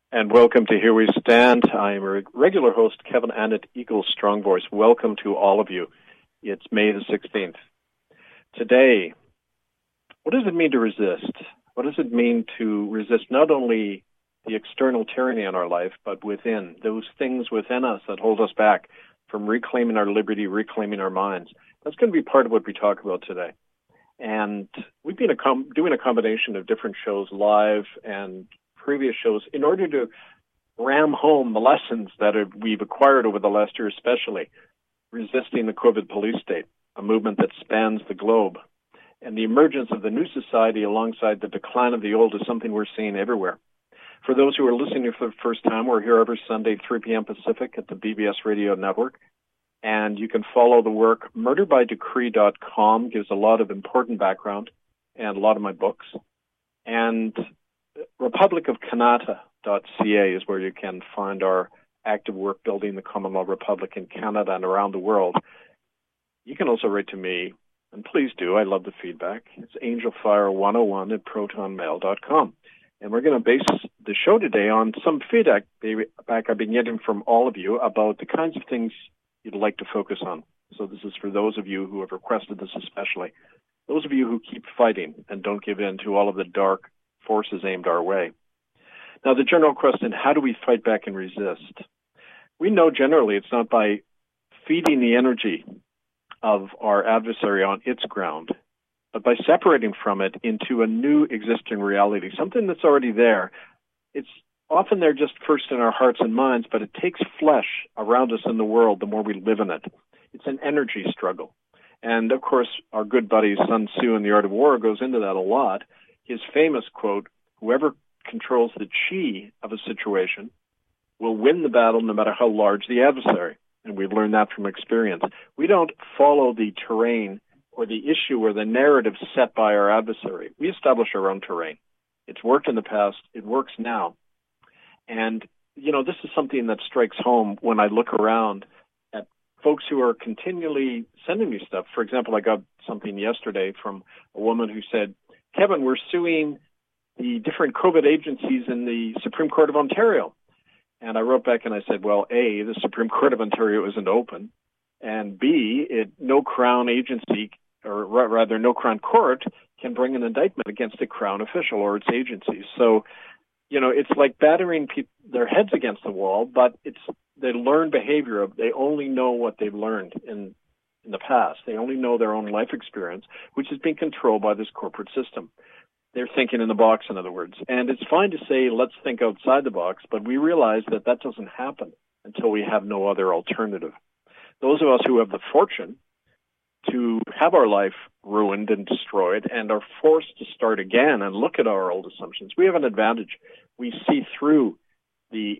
And welcome to Here We Stand. I am a regular host, Kevin Annett, Eagle Strong Voice. Welcome to all of you. It's May the 16th. Today, what does it mean to resist? What does it mean to resist not only the external tyranny in our life, but within, those things within us that hold us back from reclaiming our liberty, reclaiming our minds? That's going to be part of what we talk about today. And we've been doing a combination of different shows, live and previous shows, in order to ram home the lessons that we've acquired over the last year, especially resisting the COVID police state, a movement that spans the globe. And the emergence of the new society alongside the decline of the old is something we're seeing everywhere. For those who are listening for the first time, we're here every Sunday, 3 p.m. Pacific at the BBS Radio Network. And you can follow the work. Murderbydecree.com gives a lot of important background and a lot of my books. And republicofcanada.ca is where you can find our active work building the common law republic in Canada and around the world. You can also write to me, and please do. I love the feedback. It's angelfire101@protonmail.com. And we're going to base the show today on some feedback I've been getting from all of you about the kinds of things you'd like to focus on. So this is for those of you who have requested this especially. Those of you who keep fighting and don't give in to all of the dark forces aimed our way. Now, the general question, how do we fight back and resist? We know generally it's not by feeding the energy of our adversary on its ground, but by separating from it into a new existing reality, something that's already there. It's often there just first in our hearts and minds, but it takes flesh around us in the world the more we live in it. It's an energy struggle. And, of course, our good buddy Sun Tzu in The Art of War goes into that a lot. His famous quote, whoever controls the chi of a situation will win the battle no matter how large the adversary. And we've learned that from experience. We don't follow the terrain or the issue or the narrative set by our adversary. We establish our own terrain. It's worked in the past. It works now. And, you know, this is something that strikes home when I look around at folks who are continually sending me stuff. For example, I got something yesterday from a woman who said, Kevin, we're suing the different COVID agencies in the Supreme Court of Ontario. And I wrote back and I said, well, A, the Supreme Court of Ontario isn't open, and B, no Crown agency, or rather no Crown court, can bring an indictment against a Crown official or its agencies. So, you know, it's like battering their heads against the wall, but it's the learned behavior of they only know what they've learned in the past. They only know their own life experience, which is being controlled by this corporate system. They're thinking in the box, in other words. And it's fine to say, let's think outside the box, but we realize that that doesn't happen until we have no other alternative. Those of us who have the fortune to have our life ruined and destroyed and are forced to start again and look at our old assumptions, we have an advantage. We see through the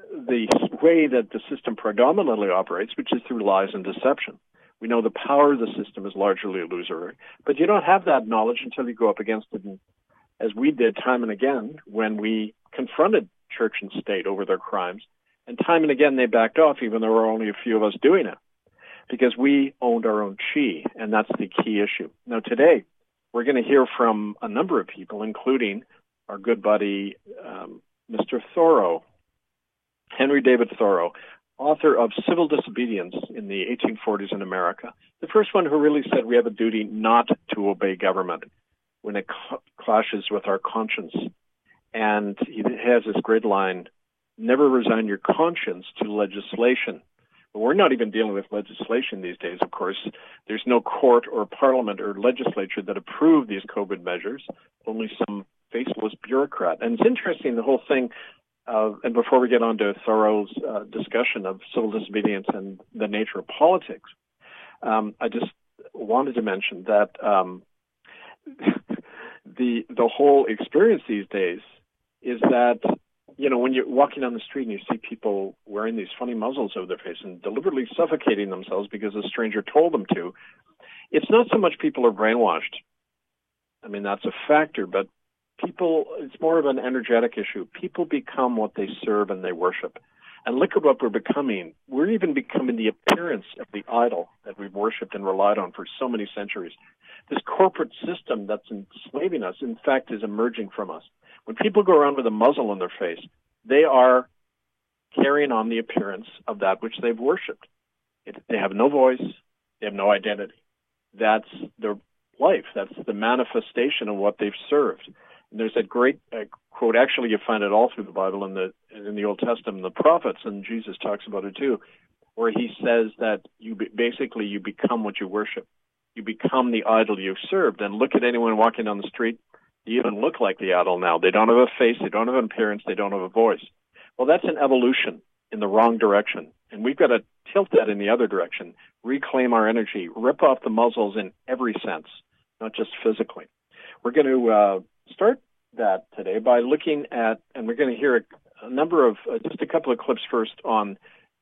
way that the system predominantly operates, which is through lies and deception. We know the power of the system is largely illusory, but you don't have that knowledge until you go up against it, and as we did time and again when we confronted church and state over their crimes, and time and again they backed off, even though there were only a few of us doing it, because we owned our own chi, and that's the key issue. Now today, we're going to hear from a number of people, including our good buddy, Mr. Thoreau, Henry David Thoreau, author of Civil Disobedience in the 1840s in America, the first one who really said we have a duty not to obey government when it clashes with our conscience. And he has this great line, never resign your conscience to legislation. But we're not even dealing with legislation these days, of course. There's no court or parliament or legislature that approve these COVID measures, only some faceless bureaucrat. And it's interesting, the whole thing. And before we get on to Thoreau's discussion of civil disobedience and the nature of politics, I just wanted to mention that the whole experience these days is that, you know, when you're walking down the street and you see people wearing these funny muzzles over their face and deliberately suffocating themselves because a stranger told them to, it's not so much people are brainwashed. I mean, that's a factor, but people, it's more of an energetic issue. People become what they serve and they worship. And look at what we're becoming. We're even becoming the appearance of the idol that we've worshipped and relied on for so many centuries. This corporate system that's enslaving us, in fact, is emerging from us. When people go around with a muzzle on their face, they are carrying on the appearance of that which they've worshipped. They have no voice. They have no identity. That's their life. That's the manifestation of what they've served. And there's that great quote. Actually, you find it all through the Bible in the Old Testament, the prophets, and Jesus talks about it too, where he says that you become what you worship. You become the idol you've served. And look at anyone walking down the street. They even look like the idol now. They don't have a face. They don't have an appearance. They don't have a voice. Well, that's an evolution in the wrong direction. And we've got to tilt that in the other direction, reclaim our energy, rip off the muzzles in every sense, not just physically. We're going to start that today by looking at, and we're going to hear a number of, just a couple of clips first on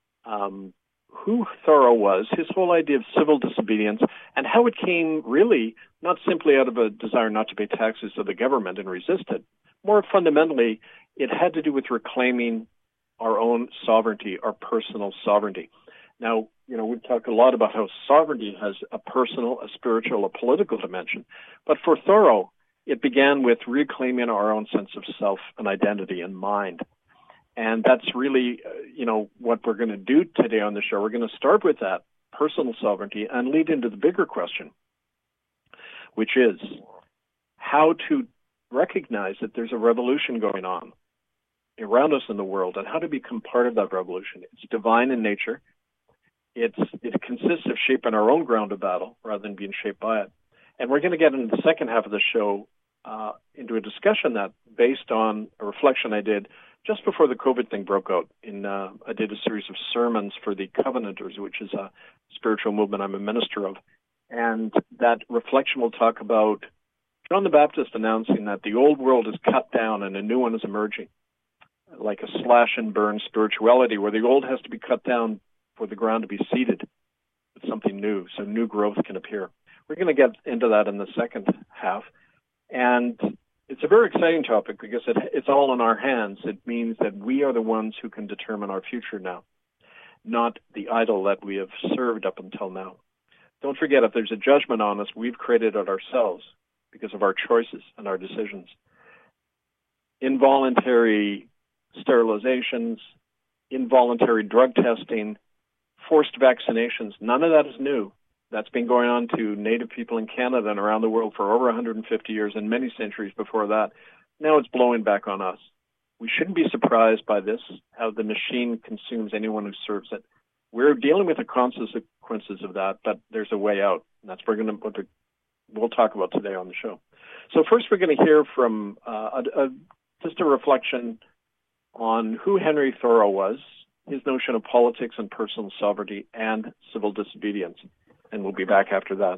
who Thoreau was, his whole idea of civil disobedience, and how it came really not simply out of a desire not to pay taxes to the government and resist it. More fundamentally, it had to do with reclaiming our own sovereignty, our personal sovereignty. Now, we've talked a lot about how sovereignty has a personal, a spiritual, a political dimension. But for Thoreau, it began with reclaiming our own sense of self and identity and mind. And that's really, what we're going to do today on the show. We're going to start with that personal sovereignty and lead into the bigger question, which is how to recognize that there's a revolution going on around us in the world and how to become part of that revolution. It's divine in nature. It consists of shaping our own ground of battle rather than being shaped by it. And we're going to get into the second half of the show into a discussion that based on a reflection I did just before the COVID thing broke out. I did a series of sermons for the Covenanters, which is a spiritual movement I'm a minister of. And that reflection will talk about John the Baptist announcing that the old world is cut down and a new one is emerging, like a slash and burn spirituality where the old has to be cut down for the ground to be seeded with something new, so new growth can appear. We're going to get into that in the second half. And it's a very exciting topic because it's all in our hands. It means that we are the ones who can determine our future now, not the idol that we have served up until now. Don't forget, if there's a judgment on us, we've created it ourselves because of our choices and our decisions. Involuntary sterilizations, involuntary drug testing, forced vaccinations, none of that is new. That's been going on to Native people in Canada and around the world for over 150 years and many centuries before that. Now it's blowing back on us. We shouldn't be surprised by this, how the machine consumes anyone who serves it. We're dealing with the consequences of that, but there's a way out. And that's what we'll talk about today on the show. So first we're going to hear from just a reflection on who Henry Thoreau was, his notion of politics and personal sovereignty and civil disobedience. And we'll be back after that.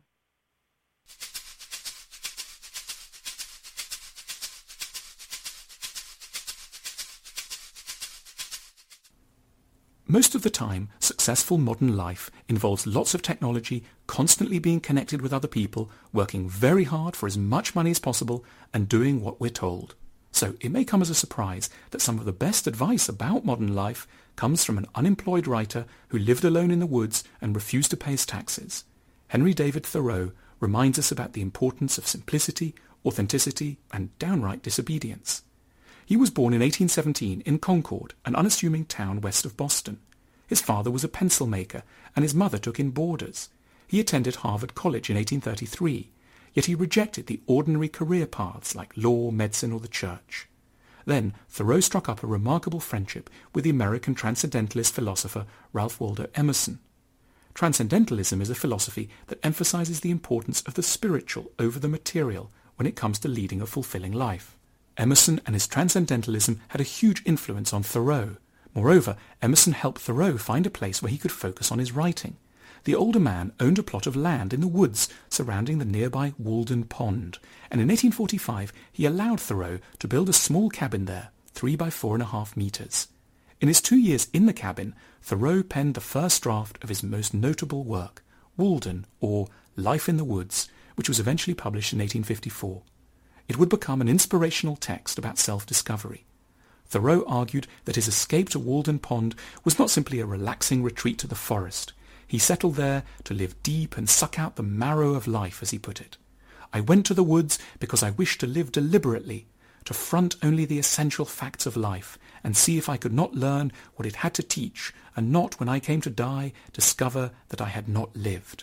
Most of the time, successful modern life involves lots of technology, constantly being connected with other people, working very hard for as much money as possible, and doing what we're told. So it may come as a surprise that some of the best advice about modern life comes from an unemployed writer who lived alone in the woods and refused to pay his taxes. Henry David Thoreau reminds us about the importance of simplicity, authenticity, and downright disobedience. He was born in 1817 in Concord, an unassuming town west of Boston. His father was a pencil maker, and his mother took in boarders. He attended Harvard College in 1833, yet he rejected the ordinary career paths like law, medicine, or the church. Then Thoreau struck up a remarkable friendship with the American transcendentalist philosopher Ralph Waldo Emerson. Transcendentalism is a philosophy that emphasizes the importance of the spiritual over the material when it comes to leading a fulfilling life. Emerson and his transcendentalism had a huge influence on Thoreau. Moreover, Emerson helped Thoreau find a place where he could focus on his writing. The older man owned a plot of land in the woods surrounding the nearby Walden Pond, and in 1845 he allowed Thoreau to build a small cabin there, 3 by 4.5 meters. In his 2 years in the cabin, Thoreau penned the first draft of his most notable work, Walden, or Life in the Woods, which was eventually published in 1854. It would become an inspirational text about self-discovery. Thoreau argued that his escape to Walden Pond was not simply a relaxing retreat to the forest. He settled there to live deep and suck out the marrow of life, as he put it. I went to the woods because I wished to live deliberately, to front only the essential facts of life, and see if I could not learn what it had to teach, and not, when I came to die, discover that I had not lived.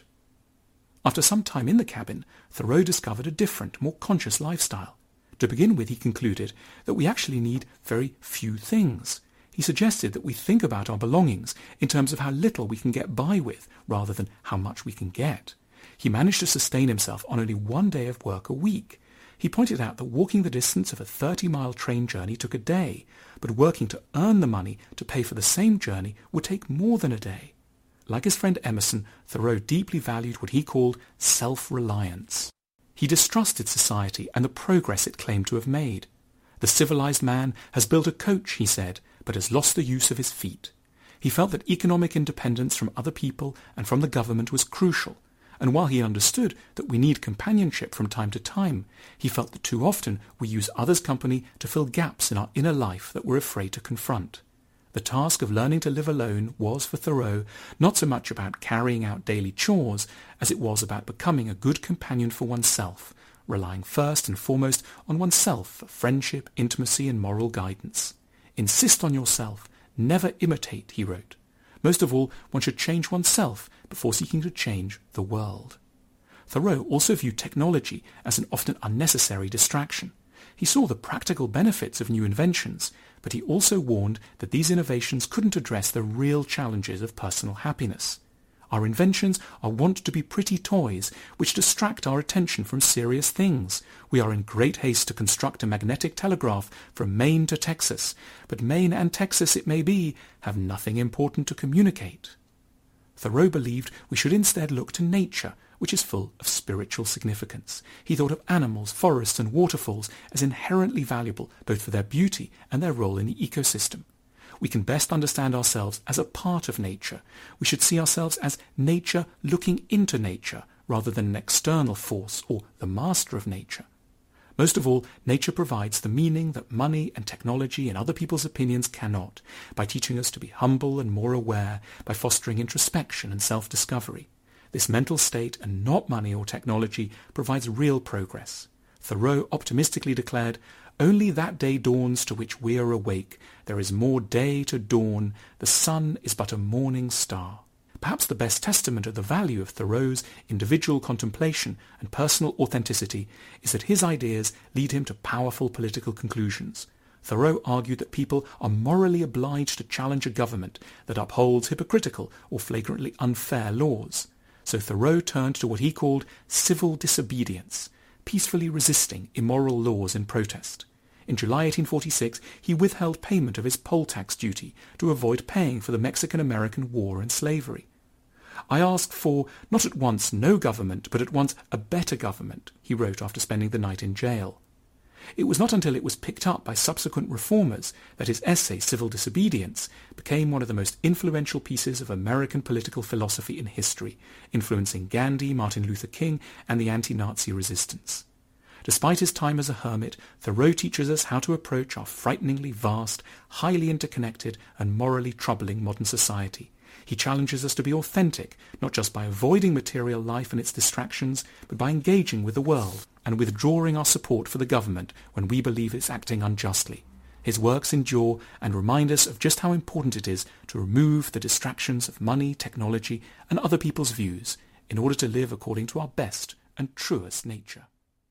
After some time in the cabin, Thoreau discovered a different, more conscious lifestyle. To begin with, he concluded that we actually need very few things. He suggested that we think about our belongings in terms of how little we can get by with, rather than how much we can get. He managed to sustain himself on only 1 day of work a week. He pointed out that walking the distance of a 30-mile train journey took a day, but working to earn the money to pay for the same journey would take more than a day. Like his friend Emerson, Thoreau deeply valued what he called self-reliance. He distrusted society and the progress it claimed to have made. The civilized man has built a coach, he said, but has lost the use of his feet. He felt that economic independence from other people and from the government was crucial, and while he understood that we need companionship from time to time, he felt that too often we use others' company to fill gaps in our inner life that we're afraid to confront. The task of learning to live alone was, for Thoreau, not so much about carrying out daily chores as it was about becoming a good companion for oneself, relying first and foremost on oneself for friendship, intimacy, and moral guidance. Insist on yourself, never imitate, he wrote. Most of all, one should change oneself before seeking to change the world. Thoreau also viewed technology as an often unnecessary distraction. He saw the practical benefits of new inventions, but he also warned that these innovations couldn't address the real challenges of personal happiness. Our inventions are wont to be pretty toys which distract our attention from serious things. We are in great haste to construct a magnetic telegraph from Maine to Texas, but Maine and Texas, it may be, have nothing important to communicate. Thoreau believed we should instead look to nature, which is full of spiritual significance. He thought of animals, forests, and waterfalls as inherently valuable both for their beauty and their role in the ecosystem. We can best understand ourselves as a part of nature. We should see ourselves as nature looking into nature, rather than an external force or the master of nature. Most of all, nature provides the meaning that money and technology and other people's opinions cannot, by teaching us to be humble and more aware, by fostering introspection and self-discovery. This mental state, and not money or technology, provides real progress. Thoreau optimistically declared, "Only that day dawns to which we are awake. There is more day to dawn. The sun is but a morning star." Perhaps the best testament of the value of Thoreau's individual contemplation and personal authenticity is that his ideas lead him to powerful political conclusions. Thoreau argued that people are morally obliged to challenge a government that upholds hypocritical or flagrantly unfair laws. So Thoreau turned to what he called civil disobedience, peacefully resisting immoral laws in protest. In July 1846, he withheld payment of his poll tax duty to avoid paying for the Mexican-American War and slavery. "I asked for, not at once no government, but at once a better government," he wrote after spending the night in jail. It was not until it was picked up by subsequent reformers that his essay, Civil Disobedience, became one of the most influential pieces of American political philosophy in history, influencing Gandhi, Martin Luther King, and the anti-Nazi resistance. Despite his time as a hermit, Thoreau teaches us how to approach our frighteningly vast, highly interconnected, and morally troubling modern society. He challenges us to be authentic, not just by avoiding material life and its distractions, but by engaging with the world and withdrawing our support for the government when we believe it's acting unjustly. His works endure and remind us of just how important it is to remove the distractions of money, technology, and other people's views in order to live according to our best and truest nature.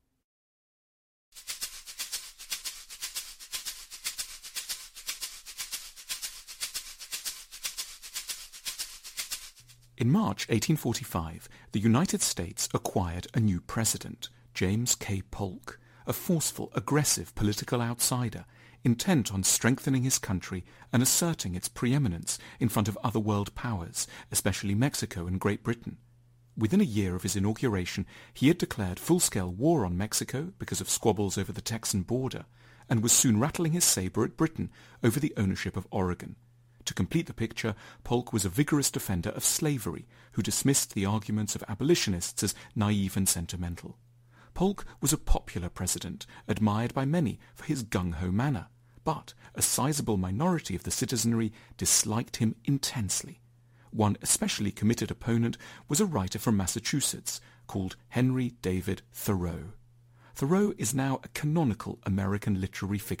In March 1845, the United States acquired a new president, James K. Polk, a forceful, aggressive political outsider, intent on strengthening his country and asserting its preeminence in front of other world powers, especially Mexico and Great Britain. Within a year of his inauguration, he had declared full-scale war on Mexico because of squabbles over the Texan border, and was soon rattling his saber at Britain over the ownership of Oregon. To complete the picture, Polk was a vigorous defender of slavery, who dismissed the arguments of abolitionists as naive and sentimental. Polk was a popular president, admired by many for his gung-ho manner, but a sizable minority of the citizenry disliked him intensely. One especially committed opponent was a writer from Massachusetts called Henry David Thoreau. Thoreau is now a canonical American literary figure,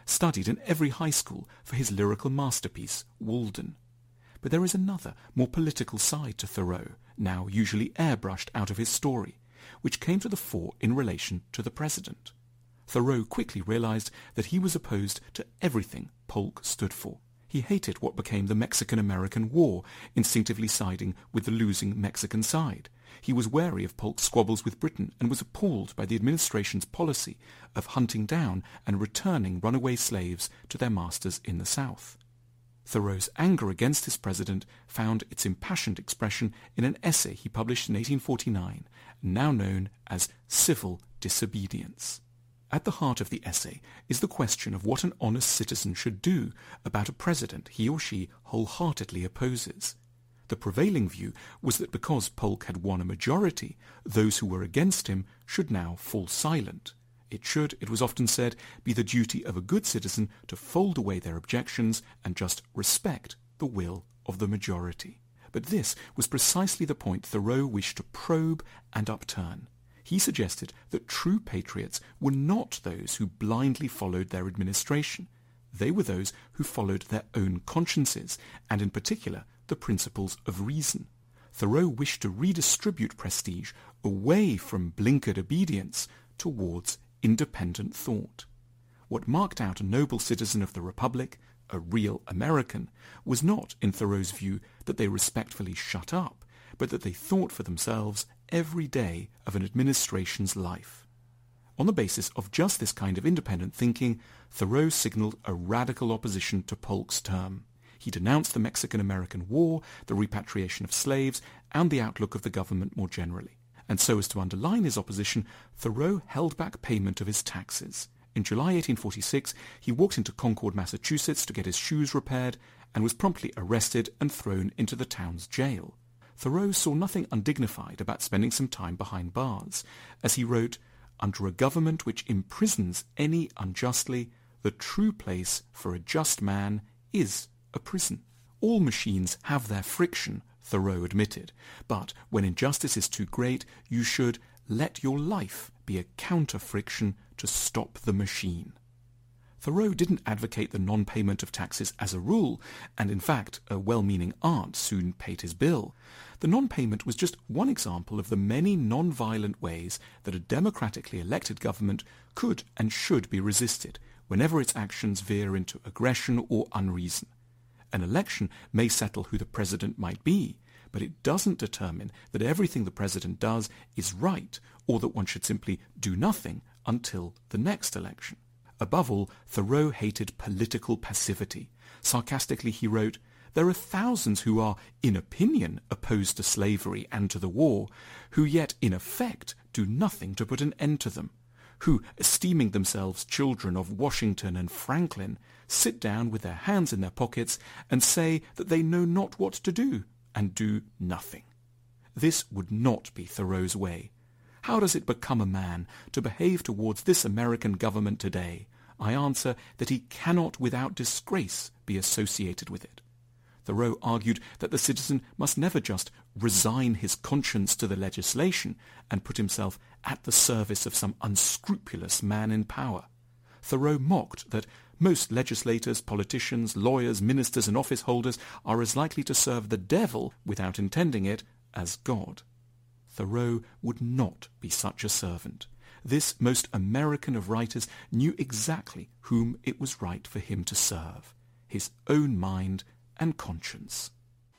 studied in every high school for his lyrical masterpiece, Walden. But there is another, more political side to Thoreau, now usually airbrushed out of his story, which came to the fore in relation to the president. Thoreau quickly realized that he was opposed to everything Polk stood for. He hated what became the Mexican-American War, instinctively siding with the losing Mexican side. He was wary of Polk's squabbles with Britain and was appalled by the administration's policy of hunting down and returning runaway slaves to their masters in the South. Thoreau's anger against his president found its impassioned expression in an essay he published in 1849, now known as Civil Disobedience. At the heart of the essay is the question of what an honest citizen should do about a president he or she wholeheartedly opposes. The prevailing view was that because Polk had won a majority, those who were against him should now fall silent. It should, it was often said, be the duty of a good citizen to fold away their objections and just respect the will of the majority. But this was precisely the point Thoreau wished to probe and upturn. He suggested that true patriots were not those who blindly followed their administration. They were those who followed their own consciences, and in particular, the principles of reason. Thoreau wished to redistribute prestige away from blinkered obedience towards independent thought. What marked out a noble citizen of the Republic, a real American, was not, in Thoreau's view, that they respectfully shut up, but that they thought for themselves every day of an administration's life. On the basis of just this kind of independent thinking, Thoreau signaled a radical opposition to Polk's term. He denounced the Mexican-American War, the repatriation of slaves, and the outlook of the government more generally. And so as to underline his opposition, Thoreau held back payment of his taxes. In July 1846, he walked into Concord, Massachusetts to get his shoes repaired and was promptly arrested and thrown into the town's jail. Thoreau saw nothing undignified about spending some time behind bars. As he wrote, "Under a government which imprisons any unjustly, the true place for a just man is a prison." All machines have their friction, Thoreau admitted, but when injustice is too great, you should let your life be a counter-friction to stop the machine. Thoreau didn't advocate the non-payment of taxes as a rule, and in fact, a well-meaning aunt soon paid his bill. The non-payment was just one example of the many non-violent ways that a democratically elected government could and should be resisted whenever its actions veer into aggression or unreason. An election may settle who the president might be, but it doesn't determine that everything the president does is right, or that one should simply do nothing until the next election. Above all, Thoreau hated political passivity. Sarcastically he wrote, "There are thousands who are, in opinion, opposed to slavery and to the war, who yet in effect do nothing to put an end to them, who, esteeming themselves children of Washington and Franklin, sit down with their hands in their pockets and say that they know not what to do, and do nothing." This would not be Thoreau's way. How does it become a man to behave towards this American government today? I answer that he cannot without disgrace be associated with it. Thoreau argued that the citizen must never just resign his conscience to the legislation and put himself at the service of some unscrupulous man in power. Thoreau mocked that most legislators, politicians, lawyers, ministers, and office holders are as likely to serve the devil, without intending it, as God. Thoreau would not be such a servant. This most American of writers knew exactly whom it was right for him to serve, his own mind and conscience.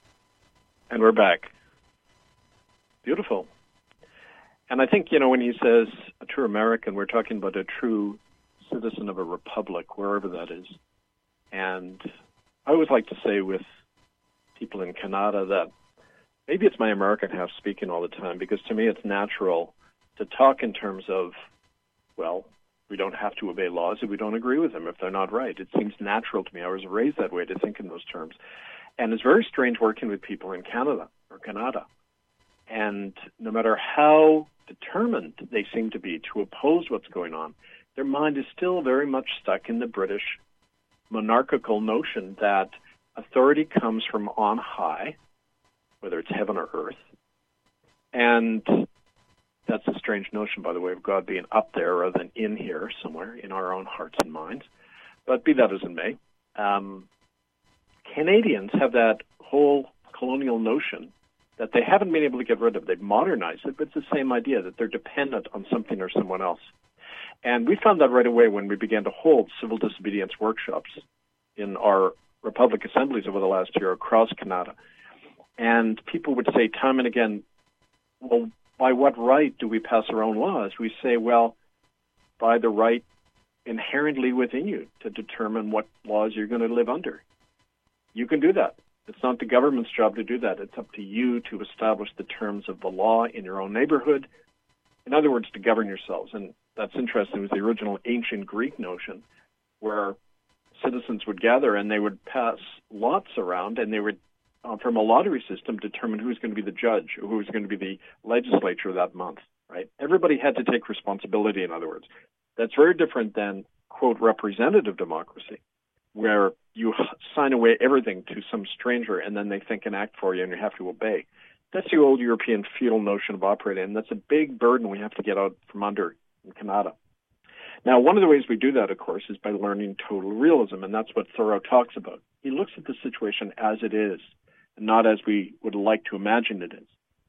And we're back. Beautiful. And I think, when he says a true American, we're talking about a true citizen of a republic, wherever that is. And I always like to say with people in Canada that maybe it's my American half speaking all the time, because to me it's natural to talk in terms of, well, we don't have to obey laws if we don't agree with them, if they're not right. It seems natural to me. I was raised that way, to think in those terms. And it's very strange working with people in Canada or Canada. And no matter how determined they seem to be to oppose what's going on, their mind is still very much stuck in the British monarchical notion that authority comes from on high, whether it's heaven or earth. And that's a strange notion, by the way, of God being up there rather than in here somewhere in our own hearts and minds. But be that as it may, Canadians have that whole colonial notion that they haven't been able to get rid of. They've modernized it, but it's the same idea that they're dependent on something or someone else. And we found that right away when we began to hold civil disobedience workshops in our Republic assemblies over the last year across Canada. And people would say time and again, well, by what right do we pass our own laws? We say, well, by the right inherently within you to determine what laws you're going to live under. You can do that. It's not the government's job to do that. It's up to you to establish the terms of the law in your own neighborhood. In other words, to govern yourselves. And that's interesting. It was the original ancient Greek notion where citizens would gather and they would pass lots around, and they would, from a lottery system, determine who's going to be the judge or who's going to be the legislature that month, right? Everybody had to take responsibility, in other words. That's very different than, quote, representative democracy, where you sign away everything to some stranger and then they think and act for you and you have to obey. That's the old European feudal notion of operating, and that's a big burden we have to get out from under in Canada. Now, one of the ways we do that, of course, is by learning total realism, and that's what Thoreau talks about. He looks at the situation as it is, and not as we would like to imagine it is.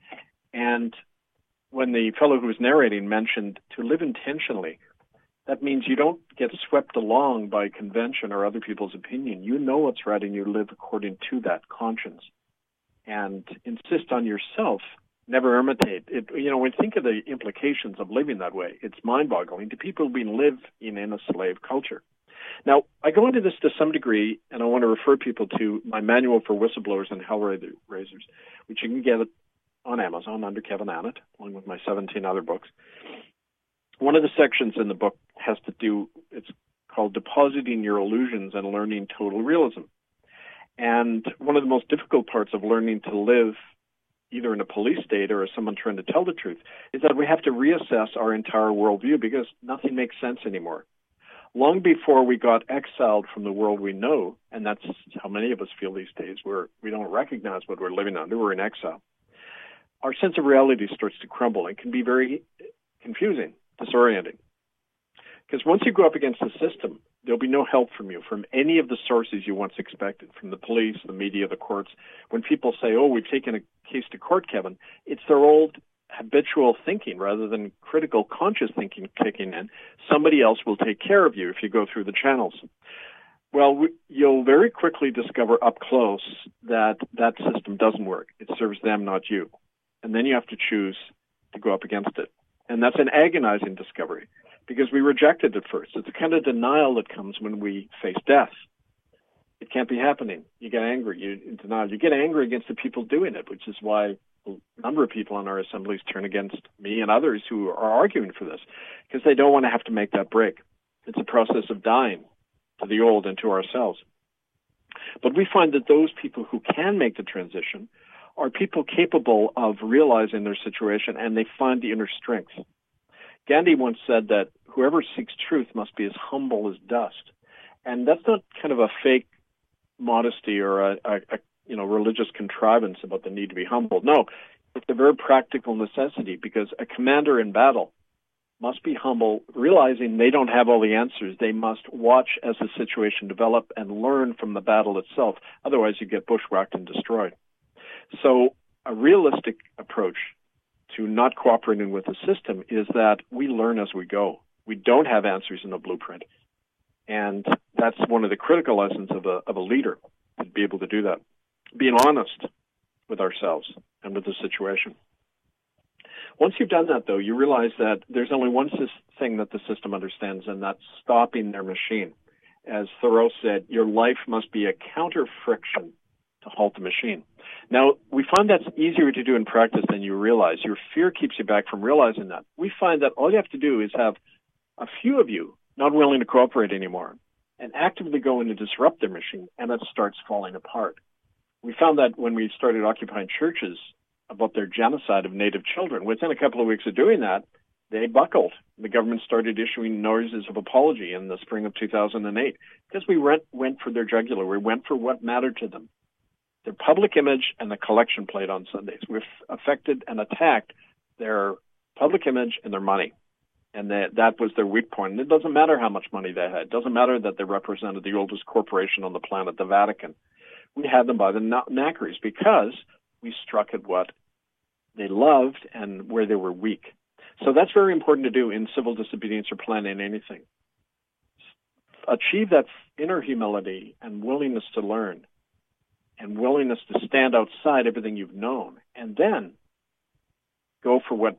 And when the fellow who was narrating mentioned to live intentionally, that means you don't get swept along by convention or other people's opinion. You know what's right, and you live according to that conscience. And insist on yourself, never imitate it. You know, when you think of the implications of living that way, it's mind-boggling to people who've been living in a slave culture. Now, I go into this to some degree, and I want to refer people to my manual for whistleblowers and hellraisers, which you can get on Amazon under Kevin Annett, along with my 17 other books. One of the sections in the book has to do, it's called Depositing Your Illusions and Learning Total Realism. And one of the most difficult parts of learning to live either in a police state or as someone trying to tell the truth is that we have to reassess our entire worldview because nothing makes sense anymore. Long before we got exiled from the world we know, and that's how many of us feel these days, where we don't recognize what we're living under, we're in exile, our sense of reality starts to crumble and can be very confusing, disorienting. Because once you go up against the system, there'll be no help from you, from any of the sources you once expected, from the police, the media, the courts. When people say, oh, we've taken a case to court, Kevin, it's their old habitual thinking rather than critical conscious thinking kicking in. Somebody else will take care of you if you go through the channels. Well, you'll very quickly discover up close that that system doesn't work. It serves them, not you. And then you have to choose to go up against it. And that's an agonizing discovery because we reject it at first. It's the kind of denial that comes when we face death. It can't be happening. You get angry. You're in denial. You get angry against the people doing it, which is why a number of people in our assemblies turn against me and others who are arguing for this because they don't want to have to make that break. It's a process of dying to the old and to ourselves. But we find that those people who can make the transition are people capable of realizing their situation, and they find the inner strength. Gandhi once said that whoever seeks truth must be as humble as dust. And that's not kind of a fake modesty or a religious contrivance about the need to be humble. No, it's a very practical necessity because a commander in battle must be humble, realizing they don't have all the answers. They must watch as the situation develops and learn from the battle itself. Otherwise, you get bushwhacked and destroyed. So a realistic approach to not cooperating with the system is that we learn as we go. We don't have answers in the blueprint. And that's one of the critical lessons of a leader, to be able to do that. Being honest with ourselves and with the situation. Once you've done that, though, you realize that there's only one thing that the system understands, and that's stopping their machine. As Thoreau said, your life must be a counter-friction to halt the machine. Now, we find that's easier to do in practice than you realize. Your fear keeps you back from realizing that. We find that all you have to do is have a few of you not willing to cooperate anymore and actively go in to disrupt their machine, and it starts falling apart. We found that when we started occupying churches about their genocide of Native children, within a couple of weeks of doing that, they buckled. The government started issuing notices of apology in the spring of 2008 because we went for their jugular. We went for what mattered to them. Their public image and the collection plate on Sundays. We've affected and attacked their public image and their money. And that was their weak point. And it doesn't matter how much money they had. It doesn't matter that they represented the oldest corporation on the planet, the Vatican. We had them by the knackeries because we struck at what they loved and where they were weak. So that's very important to do in civil disobedience or planning anything. Achieve that inner humility and willingness to learn and willingness to stand outside everything you've known, and then go for what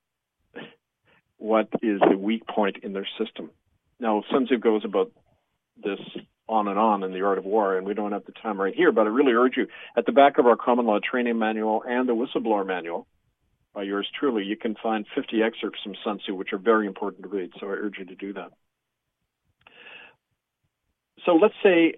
is the weak point in their system. Now, Sun Tzu goes about this on and on in The Art of War, and we don't have the time right here, but I really urge you, at the back of our common law training manual and the whistleblower manual by yours truly, you can find 50 excerpts from Sun Tzu, which are very important to read, so I urge you to do that. So let's say,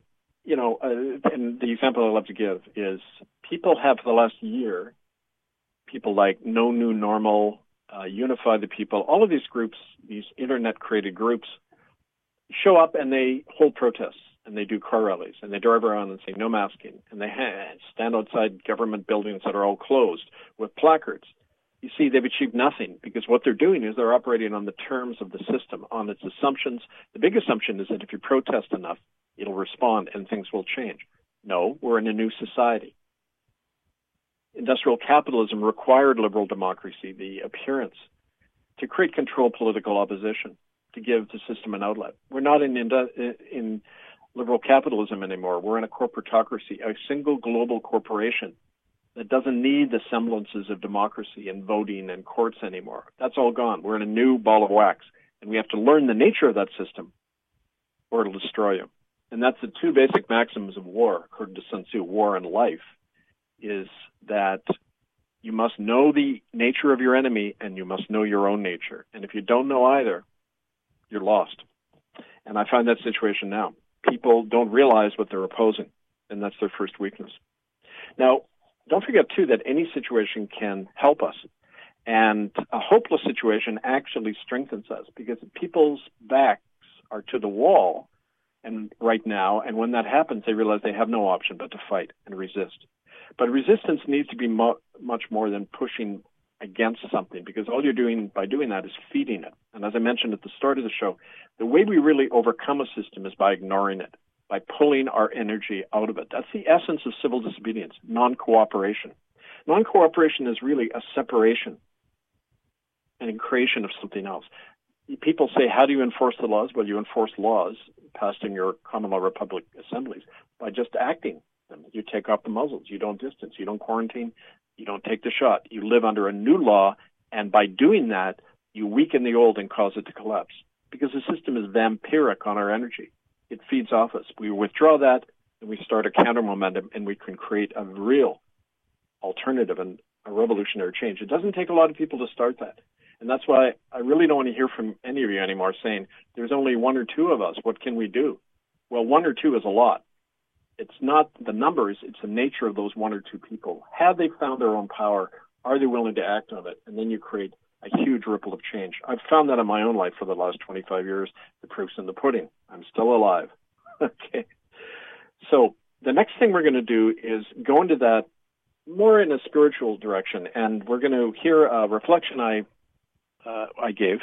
and the example I love to give is people have for the last year, people like No New Normal, Unify the People, all of these groups, these internet-created groups, show up and they hold protests and they do car rallies and they drive around and say no masking and they stand outside government buildings that are all closed with placards. You see, they've achieved nothing because what they're doing is they're operating on the terms of the system, on its assumptions. The big assumption is that if you protest enough, it'll respond and things will change. No, we're in a new society. Industrial capitalism required liberal democracy, the appearance, to create controlled political opposition, to give the system an outlet. We're not in liberal capitalism anymore. We're in a corporatocracy, a single global corporation that doesn't need the semblances of democracy and voting and courts anymore. That's all gone. We're in a new ball of wax, and we have to learn the nature of that system or it'll destroy you. And that's the two basic maxims of war, according to Sun Tzu, war and life, is that you must know the nature of your enemy and you must know your own nature. And if you don't know either, you're lost. And I find that situation now. People don't realize what they're opposing, and that's their first weakness. Now, don't forget, too, that any situation can help us. And a hopeless situation actually strengthens us because people's backs are to the wall and right now, and when that happens, they realize they have no option but to fight and resist. But resistance needs to be much more than pushing against something, because all you're doing by doing that is feeding it. And as I mentioned at the start of the show, the way we really overcome a system is by ignoring it, by pulling our energy out of it. That's the essence of civil disobedience, non-cooperation. Non-cooperation is really a separation and a creation of something else. People say, how do you enforce the laws? Well, you enforce laws passed in your common law republic assemblies by just acting them. You take off the muzzles. You don't distance. You don't quarantine. You don't take the shot. You live under a new law, and by doing that, you weaken the old and cause it to collapse, because the system is vampiric on our energy. It feeds off us. We withdraw that, and we start a counter momentum, and we can create a real alternative and a revolutionary change. It doesn't take a lot of people to start that. And that's why I really don't want to hear from any of you anymore saying, there's only one or two of us. What can we do? Well, one or two is a lot. It's not the numbers, it's the nature of those one or two people. Have they found their own power? Are they willing to act on it? And then you create a huge ripple of change. I've found that in my own life for the last 25 years. The proof's in the pudding. I'm still alive. Okay. So the next thing we're going to do is go into that more in a spiritual direction. And we're going to hear a reflection I gave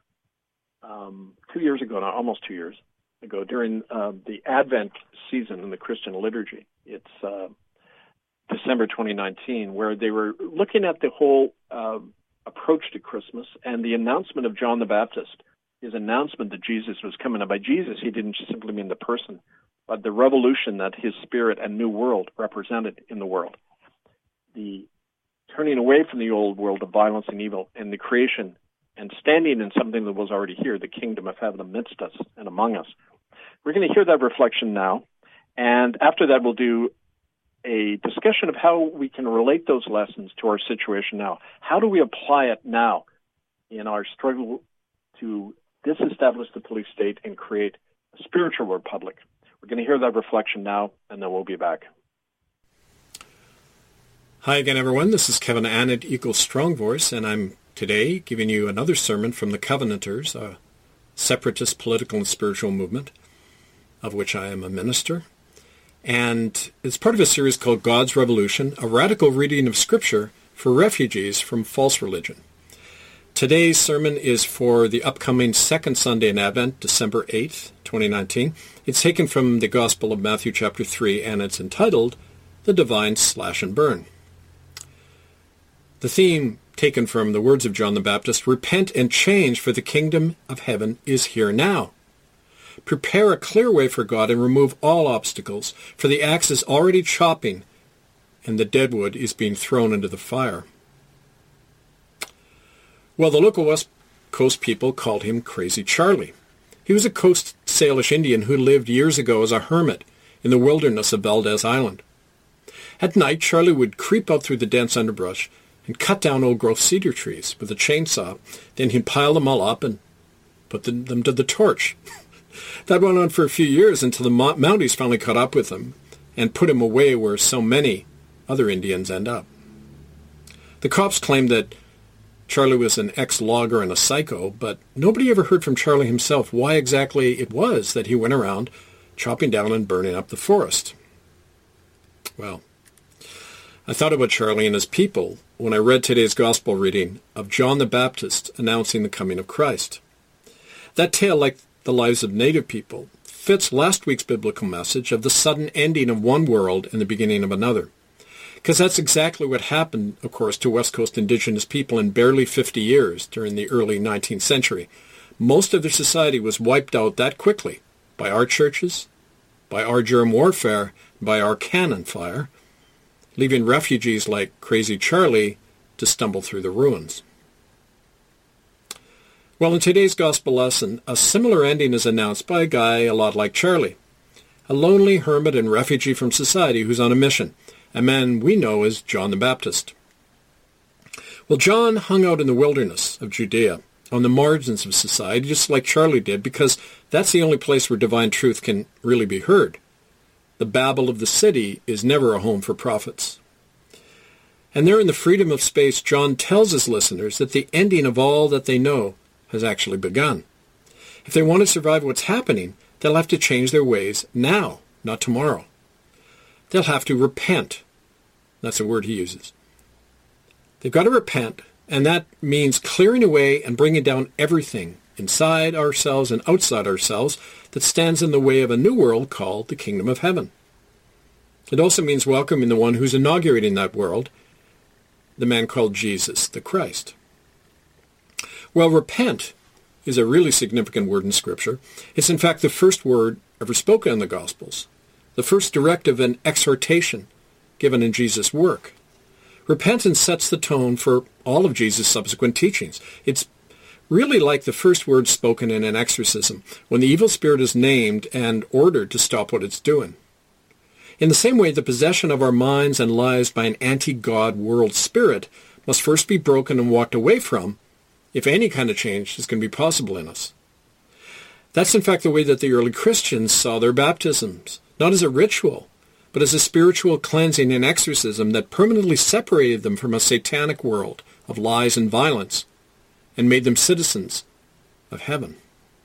2 years ago, now almost 2 years ago, during the Advent season in the Christian liturgy. It's December 2019, where they were looking at the whole approach to Christmas and the announcement of John the Baptist, his announcement that Jesus was coming. And by Jesus, he didn't simply mean the person, but the revolution that his spirit and new world represented in the world. The turning away from the old world of violence and evil and the creation and standing in something that was already here, the kingdom of heaven amidst us and among us. We're going to hear that reflection now, and after that we'll do a discussion of how we can relate those lessons to our situation now. How do we apply it now in our struggle to disestablish the police state and create a spiritual republic? We're going to hear that reflection now, and then we'll be back. Hi again, everyone. This is Kevin Annett equals Strong Voice, and I'm today giving you another sermon from the Covenanters, a separatist political and spiritual movement, of which I am a minister. And it's part of a series called God's Revolution, a radical reading of Scripture for refugees from false religion. Today's sermon is for the upcoming second Sunday in Advent, December 8th, 2019. It's taken from the Gospel of Matthew chapter 3, and it's entitled, The Divine Slash and Burn. The theme taken from the words of John the Baptist, repent and change, for the kingdom of heaven is here now. Prepare a clear way for God and remove all obstacles, for the axe is already chopping and the dead wood is being thrown into the fire. Well, the local West Coast people called him Crazy Charlie. He was a Coast Salish Indian who lived years ago as a hermit in the wilderness of Valdez Island. At night, Charlie would creep out through the dense underbrush and cut down old-growth cedar trees with a chainsaw. Then he'd pile them all up and put them to the torch. That went on for a few years until the Mounties finally caught up with him and put him away where so many other Indians end up. The cops claimed that Charlie was an ex-logger and a psycho, but nobody ever heard from Charlie himself why exactly it was that he went around chopping down and burning up the forest. Well, I thought about Charlie and his people when I read today's gospel reading of John the Baptist announcing the coming of Christ. That tale, like the lives of native people, fits last week's biblical message of the sudden ending of one world and the beginning of another. Because that's exactly what happened, of course, to West Coast Indigenous people in barely 50 years during the early 19th century. Most of their society was wiped out that quickly by our churches, by our germ warfare, by our cannon fire, leaving refugees like Crazy Charlie to stumble through the ruins. Well, in today's gospel lesson, a similar ending is announced by a guy a lot like Charlie, a lonely hermit and refugee from society who's on a mission, a man we know as John the Baptist. Well, John hung out in the wilderness of Judea, on the margins of society, just like Charlie did, because that's the only place where divine truth can really be heard. The babble of the city is never a home for prophets. And there in the freedom of space, John tells his listeners that the ending of all that they know has actually begun. If they want to survive what's happening, they'll have to change their ways now, not tomorrow. They'll have to repent. That's a word he uses. They've got to repent, and that means clearing away and bringing down everything inside ourselves and outside ourselves that stands in the way of a new world called the Kingdom of Heaven. It also means welcoming the one who's inaugurating that world, the man called Jesus the Christ. Well, repent is a really significant word in Scripture. It's in fact the first word ever spoken in the Gospels, the first directive and exhortation given in Jesus' work. Repentance sets the tone for all of Jesus' subsequent teachings. It's really like the first words spoken in an exorcism, when the evil spirit is named and ordered to stop what it's doing. In the same way, the possession of our minds and lives by an anti-God world spirit must first be broken and walked away from if any kind of change is going to be possible in us. That's in fact the way that the early Christians saw their baptisms, not as a ritual, but as a spiritual cleansing and exorcism that permanently separated them from a satanic world of lies and violence and made them citizens of heaven.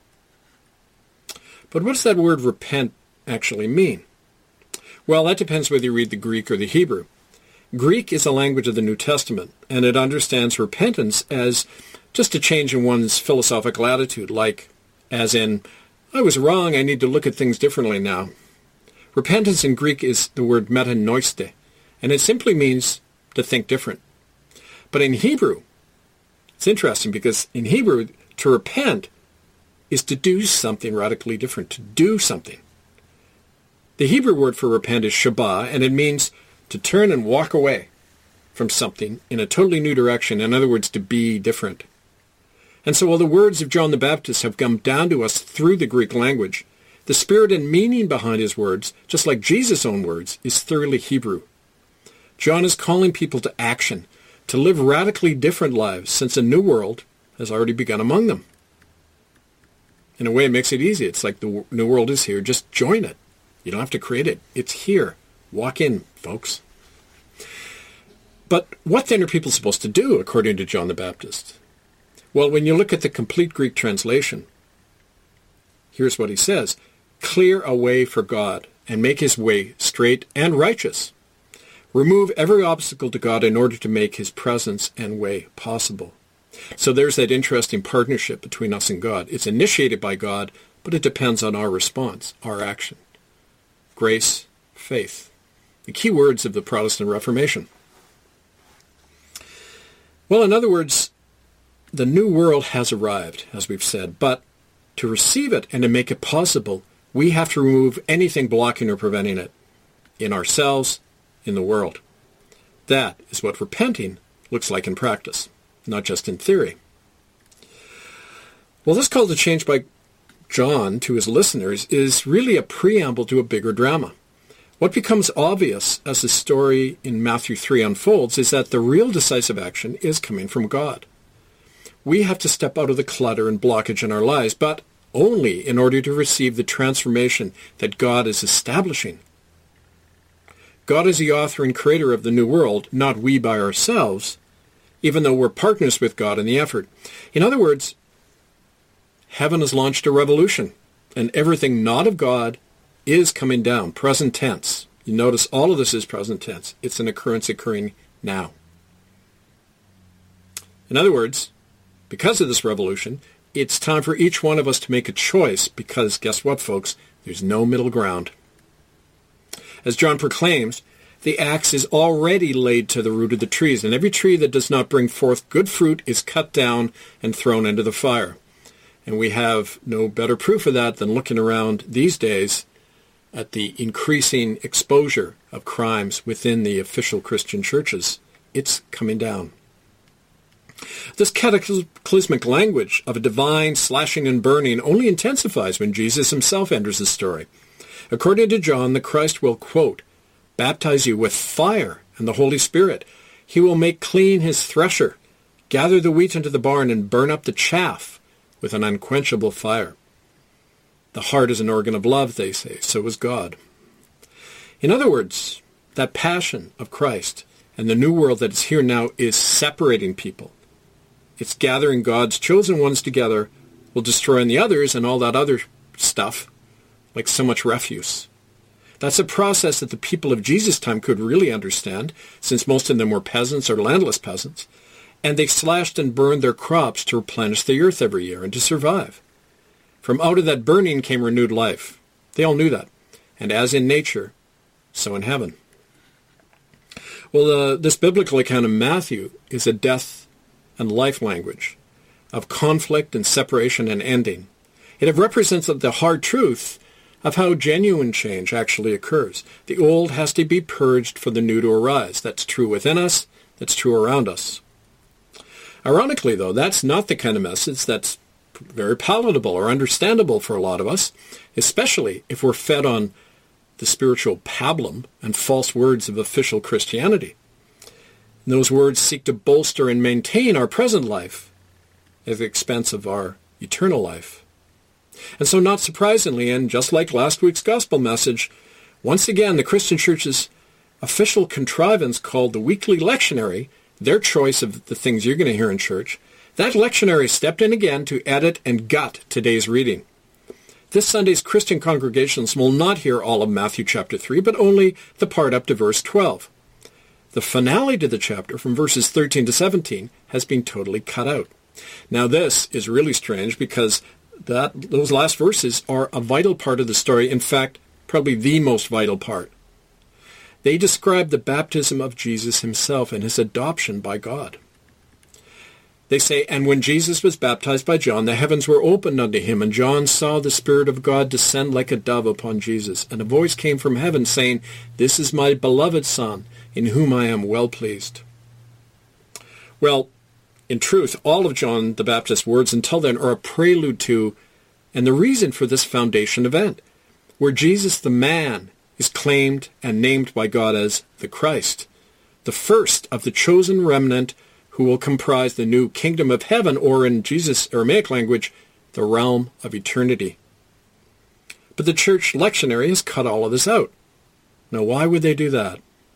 But what does that word repent actually mean? Well, that depends whether you read the Greek or the Hebrew. Greek is a language of the New Testament, and it understands repentance as just a change in one's philosophical attitude, like, as in, I was wrong, I need to look at things differently now. Repentance in Greek is the word metanoiste, and it simply means to think different. But in Hebrew, it's interesting because in Hebrew, to repent is to do something radically different, to do something. The Hebrew word for repent is shabah, and it means to turn and walk away from something in a totally new direction, in other words, to be different. And so while the words of John the Baptist have come down to us through the Greek language, the spirit and meaning behind his words, just like Jesus' own words, is thoroughly Hebrew. John is calling people to action, to live radically different lives, since a new world has already begun among them. In a way, it makes it easy. It's like the new world is here. Just join it. You don't have to create it. It's here. Walk in, folks. But what then are people supposed to do, according to John the Baptist? Well, when you look at the complete Greek translation, here's what he says. Clear a way for God and make his way straight and righteous. Remove every obstacle to God in order to make his presence and way possible. So there's that interesting partnership between us and God. It's initiated by God, but it depends on our response, our action. Grace, faith, the key words of the Protestant Reformation. Well, in other words, the new world has arrived, as we've said, but to receive it and to make it possible, we have to remove anything blocking or preventing it in ourselves, in the world. That is what repenting looks like in practice, not just in theory. Well, this call to change by John to his listeners is really a preamble to a bigger drama. What becomes obvious as the story in Matthew 3 unfolds is that the real decisive action is coming from God. We have to step out of the clutter and blockage in our lives, but only in order to receive the transformation that God is establishing. God is the author and creator of the new world, not we by ourselves, even though we're partners with God in the effort. In other words, heaven has launched a revolution, and everything not of God is coming down, present tense. You notice all of this is present tense. It's an occurrence occurring now. In other words, because of this revolution, it's time for each one of us to make a choice because, guess what, folks? There's no middle ground. As John proclaims, the axe is already laid to the root of the trees, and every tree that does not bring forth good fruit is cut down and thrown into the fire. And we have no better proof of that than looking around these days at the increasing exposure of crimes within the official Christian churches. It's coming down. This cataclysmic language of a divine slashing and burning only intensifies when Jesus himself enters the story. According to John, the Christ will, quote, baptize you with fire and the Holy Spirit. He will make clean his thresher, gather the wheat into the barn, and burn up the chaff with an unquenchable fire. The heart is an organ of love, they say. So is God. In other words, that passion of Christ and the new world that is here now is separating people. It's gathering God's chosen ones together, will destroying the others and all that other stuff, like so much refuse. That's a process that the people of Jesus' time could really understand, since most of them were peasants or landless peasants, and they slashed and burned their crops to replenish the earth every year and to survive. From out of that burning came renewed life. They all knew that. And as in nature, so in heaven. Well, this biblical account of Matthew is a death and life language of conflict and separation and ending. It represents the hard truth of how genuine change actually occurs. The old has to be purged for the new to arise. That's true within us. That's true around us. Ironically, though, that's not the kind of message that's very palatable or understandable for a lot of us, especially if we're fed on the spiritual pablum and false words of official Christianity. And those words seek to bolster and maintain our present life at the expense of our eternal life. And so, not surprisingly, and just like last week's gospel message, once again, the Christian Church's official contrivance called the weekly lectionary, their choice of the things you're going to hear in church, that lectionary stepped in again to edit and gut today's reading. This Sunday's Christian congregations will not hear all of Matthew chapter 3, but only the part up to verse 12. The finale to the chapter, from verses 13 to 17, has been totally cut out. Now this is really strange because those last verses are a vital part of the story, in fact, probably the most vital part. They describe the baptism of Jesus himself and his adoption by God. They say, and when Jesus was baptized by John, the heavens were opened unto him, and John saw the Spirit of God descend like a dove upon Jesus. And a voice came from heaven saying, this is my beloved Son, in whom I am well pleased. Well, in truth, all of John the Baptist's words until then are a prelude to, and the reason for this foundation event, where Jesus the man is claimed and named by God as the Christ, the first of the chosen remnant who will comprise the new kingdom of heaven, or in Jesus' Aramaic language, the realm of eternity. But the church lectionary has cut all of this out. Now, why would they do that?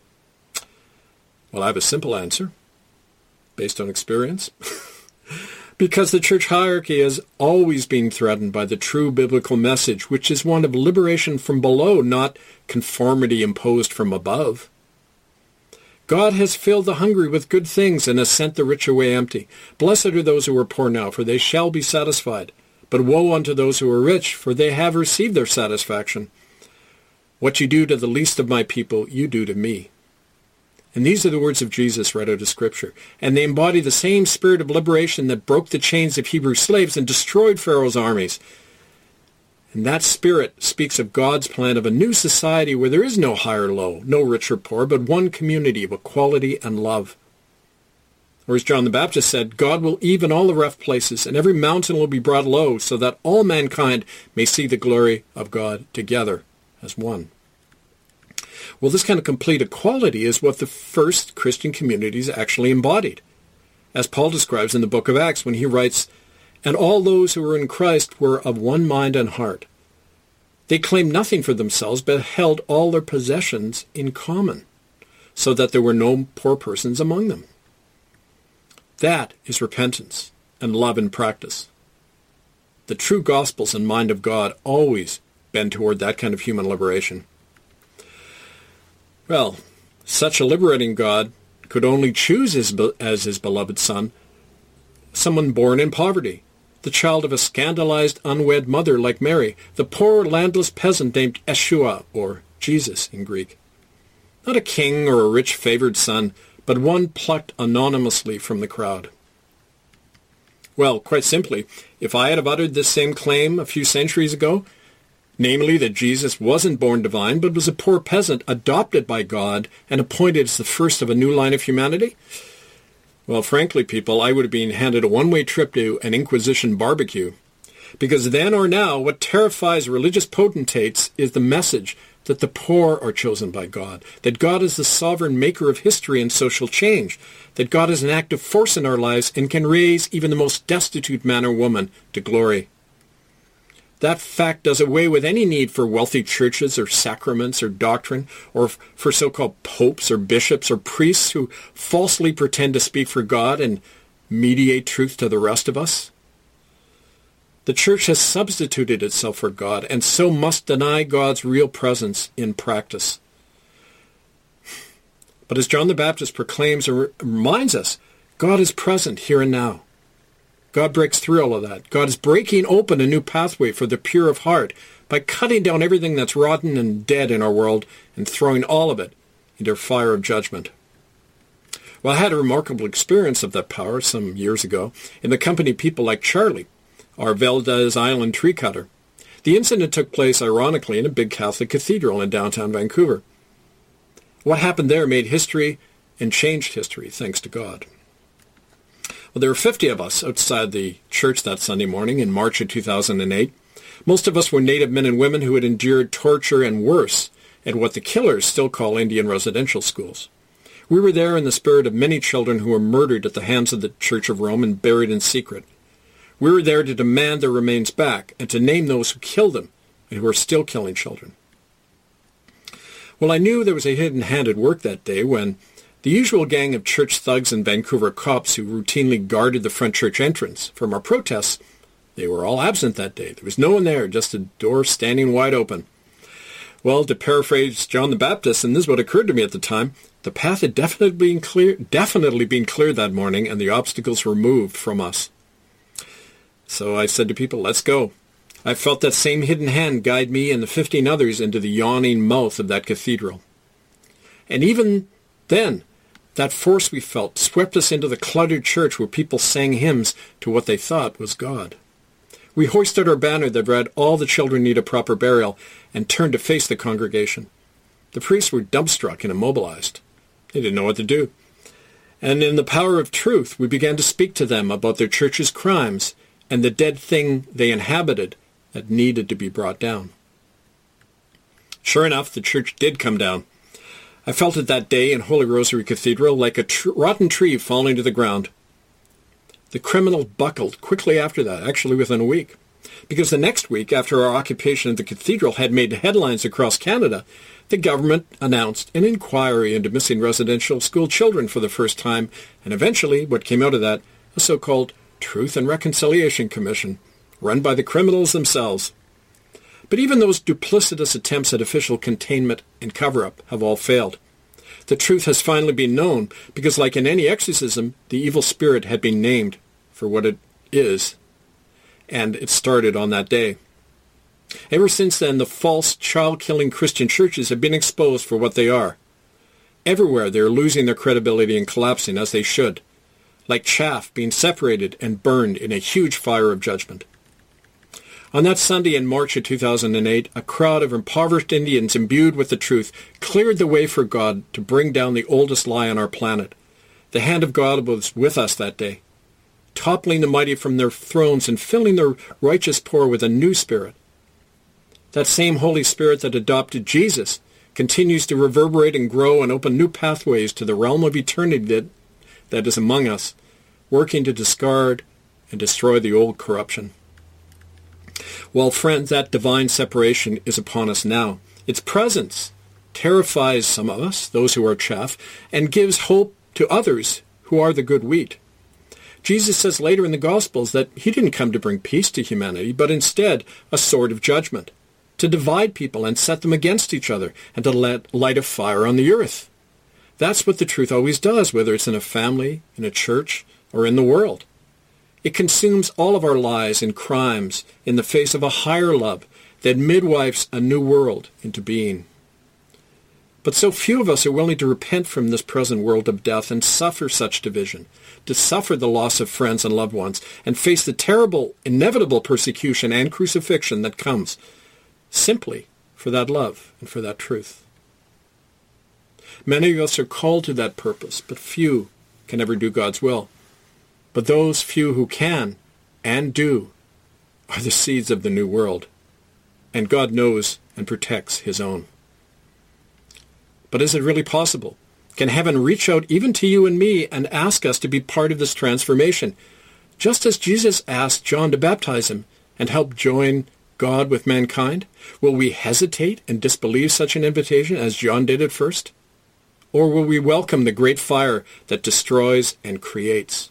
Well, I have a simple answer, based on experience. Because the church hierarchy has always been threatened by the true biblical message, which is one of liberation from below, not conformity imposed from above. God has filled the hungry with good things and has sent the rich away empty. Blessed are those who are poor now, for they shall be satisfied. But woe unto those who are rich, for they have received their satisfaction. What you do to the least of my people, you do to me. And these are the words of Jesus read out of Scripture. And they embody the same spirit of liberation that broke the chains of Hebrew slaves and destroyed Pharaoh's armies. And that spirit speaks of God's plan of a new society where there is no high or low, no rich or poor, but one community of equality and love. Or as John the Baptist said, God will even all the rough places, and every mountain will be brought low, so that all mankind may see the glory of God together as one. Well, this kind of complete equality is what the first Christian communities actually embodied, as Paul describes in the book of Acts when he writes, "And all those who were in Christ were of one mind and heart. They claimed nothing for themselves, but held all their possessions in common, so that there were no poor persons among them." That is repentance and love in practice. The true gospels and mind of God always bend toward that kind of human liberation. Well, such a liberating God could only choose as his beloved son someone born in poverty, the child of a scandalized unwed mother like Mary, the poor landless peasant named Yeshua, or Jesus in Greek. Not a king or a rich favored son, but one plucked anonymously from the crowd. Well, quite simply, if I had have uttered this same claim a few centuries ago, namely that Jesus wasn't born divine, but was a poor peasant adopted by God and appointed as the first of a new line of humanity, well, frankly, people, I would have been handed a one-way trip to an Inquisition barbecue. Because then or now, what terrifies religious potentates is the message that the poor are chosen by God, that God is the sovereign maker of history and social change, that God is an active force in our lives and can raise even the most destitute man or woman to glory. That fact does away with any need for wealthy churches or sacraments or doctrine, or for so-called popes or bishops or priests who falsely pretend to speak for God and mediate truth to the rest of us. The church has substituted itself for God, and so must deny God's real presence in practice. But as John the Baptist proclaims and reminds us, God is present here and now. God breaks through all of that. God is breaking open a new pathway for the pure of heart by cutting down everything that's rotten and dead in our world and throwing all of it into a fire of judgment. Well, I had a remarkable experience of that power some years ago in the company of people like Charlie, our Valdez Island tree cutter. The incident took place, ironically, in a big Catholic cathedral in downtown Vancouver. What happened there made history and changed history, thanks to God. Well, there were 50 of us outside the church that Sunday morning in March of 2008. Most of us were Native men and women who had endured torture and worse at what the killers still call Indian residential schools. We were there in the spirit of many children who were murdered at the hands of the Church of Rome and buried in secret. We were there to demand their remains back and to name those who killed them and who are still killing children. Well, I knew there was a hidden hand at work that day when the usual gang of church thugs and Vancouver cops who routinely guarded the front church entrance from our protests, they were all absent that day. There was no one there, just a door standing wide open. Well, to paraphrase John the Baptist, and this is what occurred to me at the time, the path had definitely been cleared that morning, and the obstacles were removed from us. So I said to people, let's go. I felt that same hidden hand guide me and the 15 others into the yawning mouth of that cathedral. And even then, that force we felt swept us into the cluttered church where people sang hymns to what they thought was God. We hoisted our banner that read, "All the children need a proper burial," and turned to face the congregation. The priests were dumbstruck and immobilized. They didn't know what to do. And in the power of truth, we began to speak to them about their church's crimes and the dead thing they inhabited that needed to be brought down. Sure enough, the church did come down. I felt it that day in Holy Rosary Cathedral like a rotten tree falling to the ground. The criminal buckled quickly after that, actually within a week, because the next week, after our occupation of the cathedral had made headlines across Canada, the government announced an inquiry into missing residential school children for the first time, and eventually, what came out of that, a so-called Truth and Reconciliation Commission, run by the criminals themselves. But even those duplicitous attempts at official containment and cover-up have all failed. The truth has finally been known because, like in any exorcism, the evil spirit had been named for what it is, and it started on that day. Ever since then, the false, child-killing Christian churches have been exposed for what they are. Everywhere they are losing their credibility and collapsing, as they should, like chaff being separated and burned in a huge fire of judgment. On that Sunday in March of 2008, a crowd of impoverished Indians imbued with the truth cleared the way for God to bring down the oldest lie on our planet. The hand of God was with us that day, toppling the mighty from their thrones and filling the righteous poor with a new spirit. That same Holy Spirit that adopted Jesus continues to reverberate and grow and open new pathways to the realm of eternity that is among us, working to discard and destroy the old corruption. Well, friends, that divine separation is upon us now. Its presence terrifies some of us, those who are chaff, and gives hope to others who are the good wheat. Jesus says later in the Gospels that he didn't come to bring peace to humanity, but instead a sword of judgment, to divide people and set them against each other, and to light a fire on the earth. That's what the truth always does, whether it's in a family, in a church, or in the world. It consumes all of our lies and crimes in the face of a higher love that midwives a new world into being. But so few of us are willing to repent from this present world of death and suffer such division, to suffer the loss of friends and loved ones, and face the terrible, inevitable persecution and crucifixion that comes simply for that love and for that truth. Many of us are called to that purpose, but few can ever do God's will. But those few who can and do are the seeds of the new world, and God knows and protects his own. But is it really possible? Can heaven reach out even to you and me and ask us to be part of this transformation, just as Jesus asked John to baptize him and help join God with mankind? Will we hesitate and disbelieve such an invitation as John did at first? Or will we welcome the great fire that destroys and creates?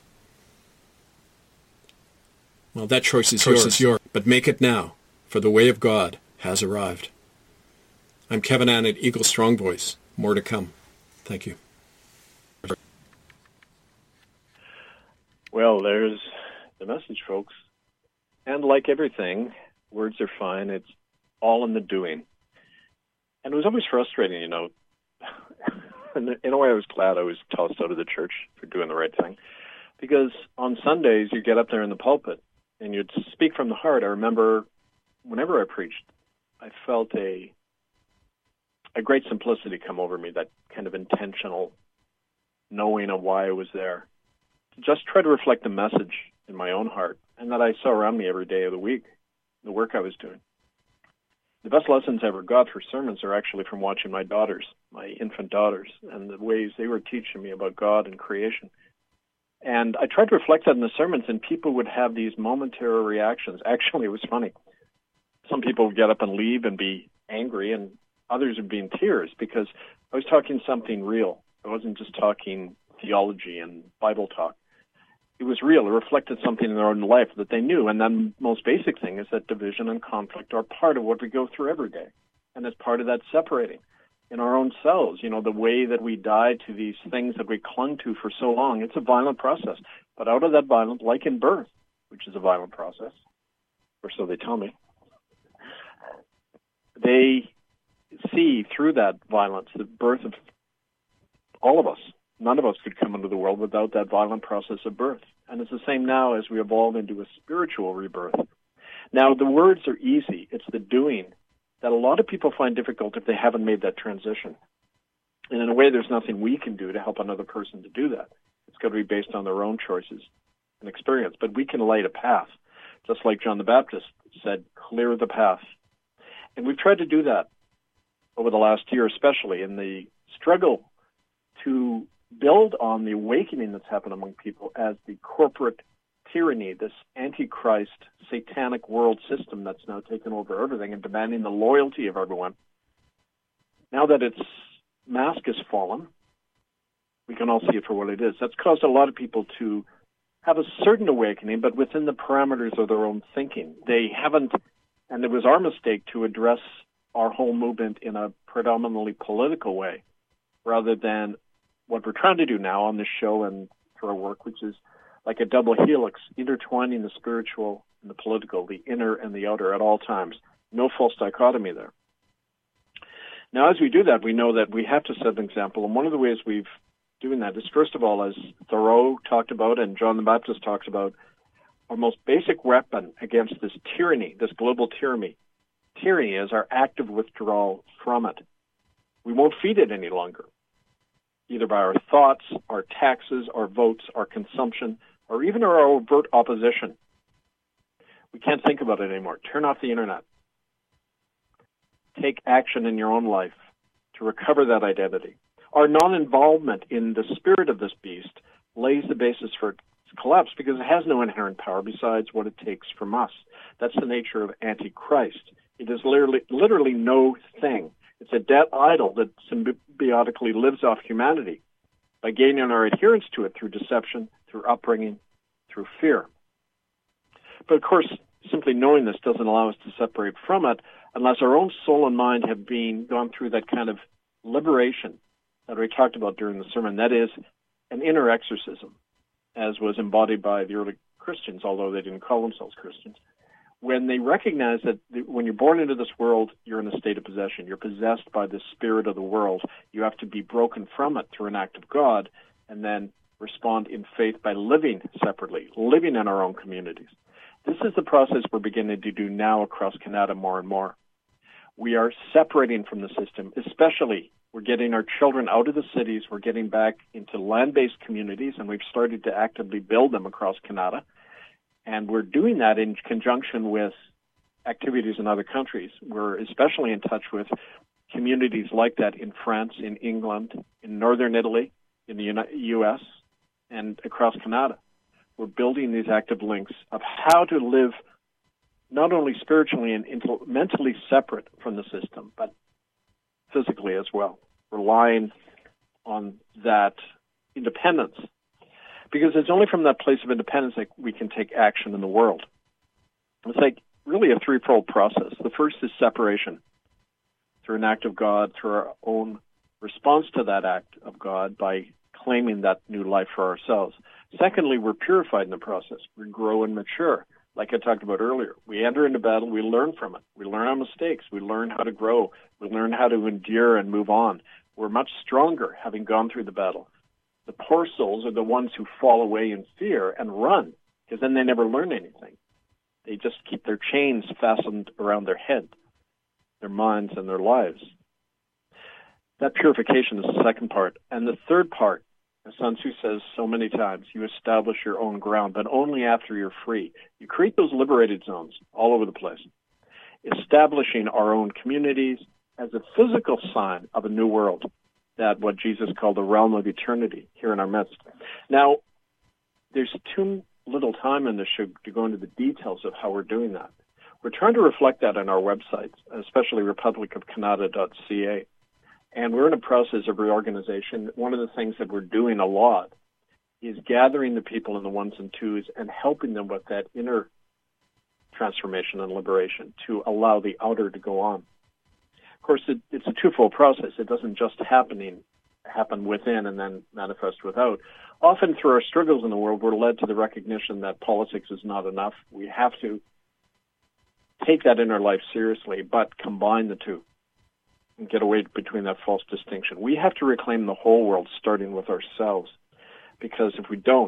Well, that choice is yours, but make it now, for the way of God has arrived. I'm Kevin Annett, Eagle Strong Voice. More to come. Thank you. Well, there's the message, folks. And like everything, words are fine. It's all in the doing. And it was always frustrating, you know. In a way, I was glad I was tossed out of the church for doing the right thing. Because on Sundays, you get up there in the pulpit and you'd speak from the heart. I remember whenever I preached, I felt a great simplicity come over me, that kind of intentional knowing of why I was there. To just try to reflect the message in my own heart and that I saw around me every day of the week, the work I was doing. The best lessons I ever got for sermons are actually from watching my daughters, my infant daughters, and the ways they were teaching me about God and creation. And I tried to reflect that in the sermons, and people would have these momentary reactions. Actually, it was funny. Some people would get up and leave and be angry, and others would be in tears because I was talking something real. I wasn't just talking theology and Bible talk. It was real. It reflected something in their own life that they knew. And then the most basic thing is that division and conflict are part of what we go through every day. And it's part of that separating in our own selves. You know, the way that we die to these things that we clung to for so long, it's a violent process. But out of that violence, like in birth, which is a violent process, or so they tell me, they see through that violence the birth of all of us. None of us could come into the world without that violent process of birth. And it's the same now as we evolve into a spiritual rebirth. Now, the words are easy. It's the doing that a lot of people find difficult if they haven't made that transition. And in a way, there's nothing we can do to help another person to do that. It's got to be based on their own choices and experience. But we can light a path, just like John the Baptist said, clear the path. And we've tried to do that over the last year, especially in the struggle to build on the awakening that's happened among people as the corporate tyranny, this antichrist, satanic world system that's now taken over everything and demanding the loyalty of everyone. Now that its mask has fallen, we can all see it for what it is. That's caused a lot of people to have a certain awakening, but within the parameters of their own thinking. They haven't, and it was our mistake to address our whole movement in a predominantly political way. rather than what we're trying to do now on this show and through our work, which is like a double helix, intertwining the spiritual and the political, the inner and the outer at all times. No false dichotomy there. Now, as we do that, we know that we have to set an example, and one of the ways we've doing that is, first of all, as Thoreau talked about and John the Baptist talks about, our most basic weapon against this tyranny, this global tyranny, is our active withdrawal from it. We won't feed it any longer, either by our thoughts, our taxes, our votes, our consumption, or even our overt opposition. We can't think about it anymore. Turn off the internet. Take action in your own life to recover that identity. Our non-involvement in the spirit of this beast lays the basis for its collapse because it has no inherent power besides what it takes from us. That's the nature of Antichrist. It is literally no thing. It's a dead idol that symbiotically lives off humanity by gaining our adherence to it through deception, through upbringing, through fear. But of course, simply knowing this doesn't allow us to separate from it unless our own soul and mind have gone through that kind of liberation that we talked about during the sermon. That is an inner exorcism, as was embodied by the early Christians, although they didn't call themselves Christians, when they recognize that when you're born into this world, you're in a state of possession. You're possessed by the spirit of the world. You have to be broken from it through an act of God and then respond in faith by living separately, living in our own communities. This is the process we're beginning to do now across Canada more and more. We are separating from the system, especially we're getting our children out of the cities. We're getting back into land-based communities, and we've started to actively build them across Canada. And we're doing that in conjunction with activities in other countries. We're especially in touch with communities like that in France, in England, in northern Italy, in the U.S., and across Canada. We're building these active links of how to live not only spiritually and mentally separate from the system, but physically as well, relying on that independence. Because it's only from that place of independence that we can take action in the world. It's like really a threefold process. The first is separation through an act of God, through our own response to that act of God by claiming that new life for ourselves. Secondly, we're purified in the process. We grow and mature. Like I talked about earlier, we enter into battle, we learn from it. We learn our mistakes. We learn how to grow. We learn how to endure and move on. We're much stronger having gone through the battle. The poor souls are the ones who fall away in fear and run, because then they never learn anything. They just keep their chains fastened around their head, their minds, and their lives. That purification is the second part. And the third part, as Sun Tzu says so many times, you establish your own ground, but only after you're free. You create those liberated zones all over the place, establishing our own communities as a physical sign of a new world, that what Jesus called the realm of eternity here in our midst. Now, there's too little time in this show to go into the details of how we're doing that. We're trying to reflect that on our websites, especially republicofcanada.ca. And we're in a process of reorganization. One of the things that we're doing a lot is gathering the people in the ones and twos and helping them with that inner transformation and liberation to allow the outer to go on. Of course, it's a twofold process. It doesn't just happen within and then manifest without. Often through our struggles in the world, we're led to the recognition that politics is not enough. We have to take that inner life seriously, but combine the two and get away between that false distinction. We have to reclaim the whole world, starting with ourselves, because if we don't,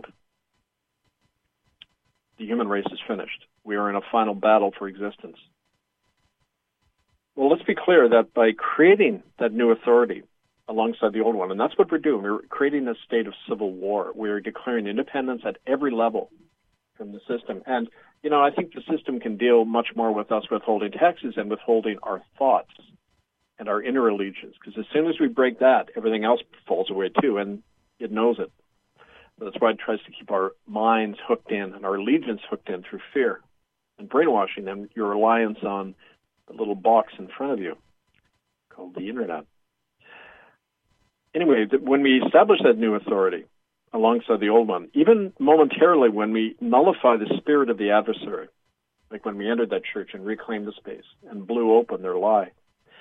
the human race is finished. We are in a final battle for existence. Well, let's be clear that by creating that new authority alongside the old one, and that's what we're doing, we're creating a state of civil war. We're declaring independence at every level from the system. And, I think the system can deal much more with us withholding taxes and withholding our thoughts and our inner allegiance, because as soon as we break that, everything else falls away too, and it knows it. That's why it tries to keep our minds hooked in and our allegiance hooked in through fear and brainwashing them, your reliance on the little box in front of you called the internet. Anyway, when we establish that new authority alongside the old one, even momentarily when we nullify the spirit of the adversary, like when we entered that church and reclaimed the space and blew open their lie,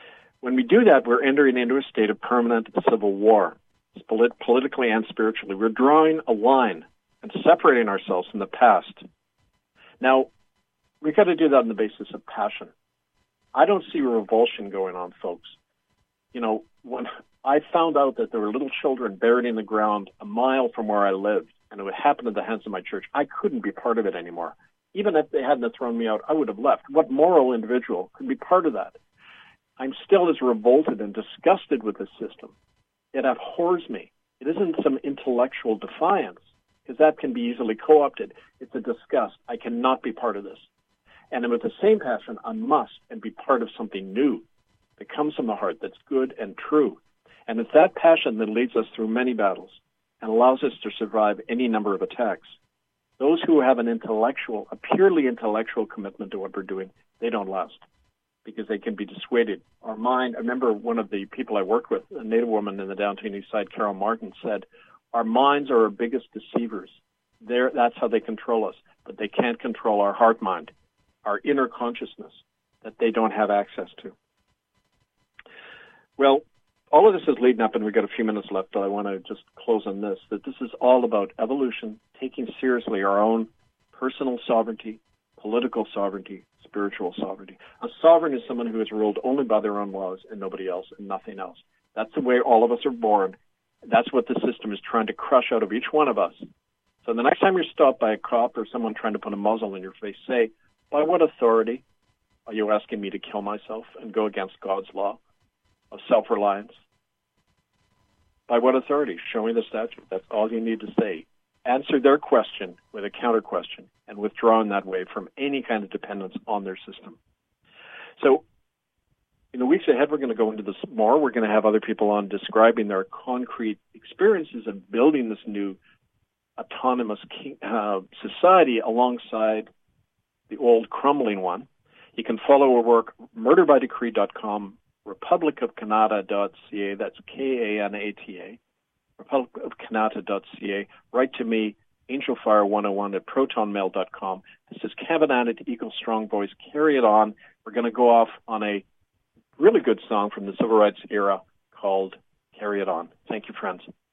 When we do that, we're entering into a state of permanent civil war, politically and spiritually. We're drawing a line and separating ourselves from the past. Now, we've got to do that on the basis of passion. I don't see revulsion going on, folks. You know, when I found out that there were little children buried in the ground a mile from where I lived, and it would happen at the hands of my church, I couldn't be part of it anymore. Even if they hadn't thrown me out, I would have left. What moral individual could be part of that? I'm still as revolted and disgusted with this system. It abhors me. It isn't some intellectual defiance, because that can be easily co-opted. It's a disgust. I cannot be part of this. And with the same passion, I must and be part of something new that comes from the heart, that's good and true. And it's that passion that leads us through many battles and allows us to survive any number of attacks. Those who have a purely intellectual commitment to what we're doing, they don't last because they can be dissuaded. Our mind, I remember one of the people I worked with, a Native woman in the downtown east side, Carol Martin, said, our minds are our biggest deceivers. That's how they control us, but they can't control our heart mind, our inner consciousness that they don't have access to. Well, all of this is leading up, and we've got a few minutes left, but I want to just close on this, that this is all about evolution, taking seriously our own personal sovereignty, political sovereignty, spiritual sovereignty. A sovereign is someone who is ruled only by their own laws and nobody else and nothing else. That's the way all of us are born. That's what the system is trying to crush out of each one of us. So the next time you're stopped by a cop or someone trying to put a muzzle in your face, say, by what authority are you asking me to kill myself and go against God's law of self-reliance? By what authority? Show me the statute. That's all you need to say. Answer their question with a counter question and withdraw in that way from any kind of dependence on their system. So in the weeks ahead, we're going to go into this more. We're going to have other people on describing their concrete experiences of building this new autonomous society alongside the old crumbling one. You can follow our work, murderbydecree.com, republicofcanada.ca, that's Kanata, republicofcanada.ca. Write to me, angelfire101@protonmail.com. This is Kevin Annett, Eagle Strong Voice. Carry it on. We're going to go off on a really good song from the Civil Rights era called Carry It On. Thank you, friends.